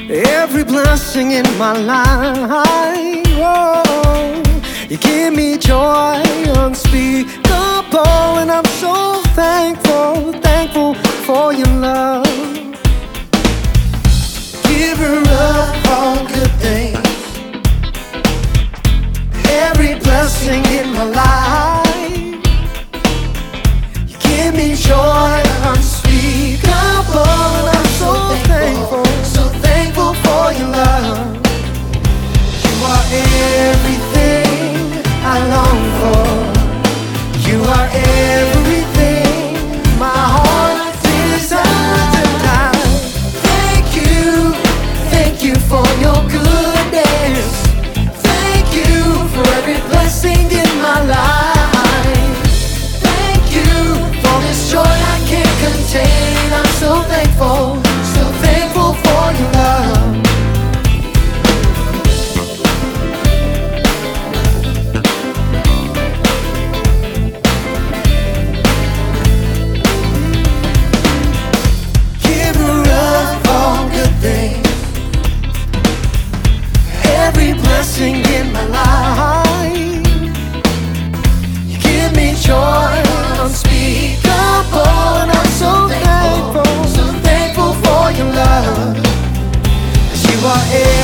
every blessing in my life. Oh, you give me joy unspeakable, and I'm so thankful, thankful for your love. Giver of all good things, every blessing in my life. You give me joy unspeakable, and I'm so thankful, so thankful for your love. You are everything I long for. You are everything my heart desires. Thank you for your goodness. Thank you for every blessing in my life. Thank you for this joy I can't contain. I'm so thankful, so thankful for your love. Giver of all good things, every blessing in my life. You give me joy unspeakable, and I'm so thankful, so thankful for your love. 'Cause you are